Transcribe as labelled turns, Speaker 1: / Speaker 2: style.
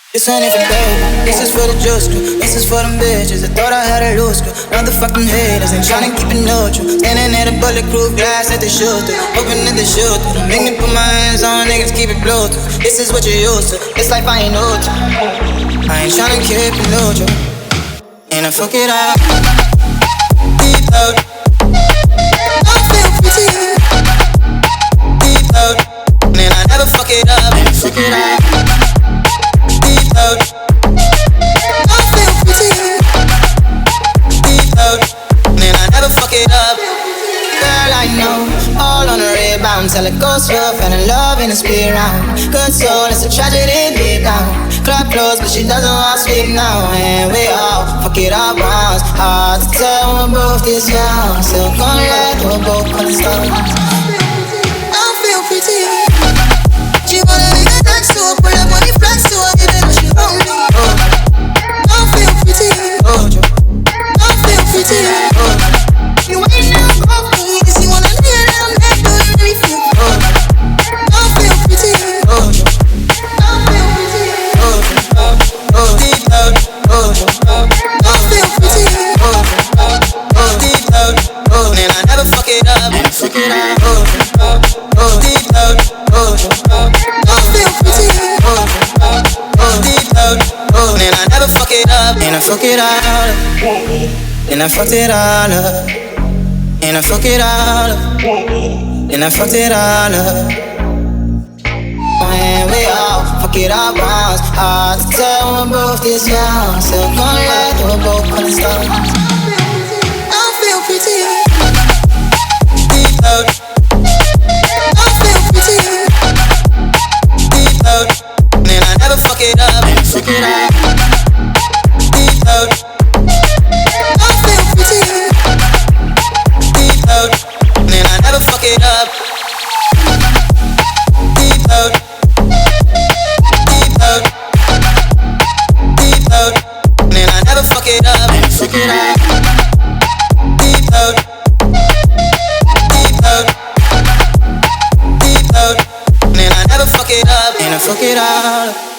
Speaker 1: This ain't even baby, this is for the juice crew. This is for them bitches that thought I had a loose screw. Motherfucking haters ain't tryna keep it neutral. Standing at a bulletproof glass that they shoot through, hoping that they shoot through. Don't make me put my hands on niggas, keep it Bluetooth. This is what you used to, this life I ain't new to. I ain't tryna keep it neutral, and I fuck it up. Deep out, I feel pretty. Deep out, and I never fuck it up, and fuck it up. Deep out, I feel pretty. Deep out, and I never fuck it up. Girl, I know, all on the rebound. Tell it goes rough and in love in the speed round. Good soul, it's a tragedy deep down. Club closed, but she doesn't want to speak now. And we all fuck it up once. Hard to tell when we're both this young. Still gonna let we're both calling stuff. I feel pretty. She wanna make a next to her, pull up money flex to her, even though she won't me. I feel pretty. I feel pretty. You ain't never off me, cause you wanna lay it down there, doing anything. I feel pretty. I feel pretty. Deep out. I feel pretty. Deep out. And I never fuck it up. Fuck it up. Deep out. I feel pretty. Deep out. And I never fuck it up. And I fuck it all up. And I fucked it all up. And I fuck it all up. And I fucked it all up. When we all fuck it up once. Hard to tell when we're both this young. Still gonna let we're both calling stuff. I feel pretty. Deep out. I feel pretty. Deep out. And I never fuck it up. Fuck it up. Deep out. I feel pretty. Deep out. And I never fuck it up. Deep out. Deep out. Deep out. And I never fuck it up. Fuck it up. Deep out. Deep out. Deep out. And I never fuck it up. And I fuck it all up.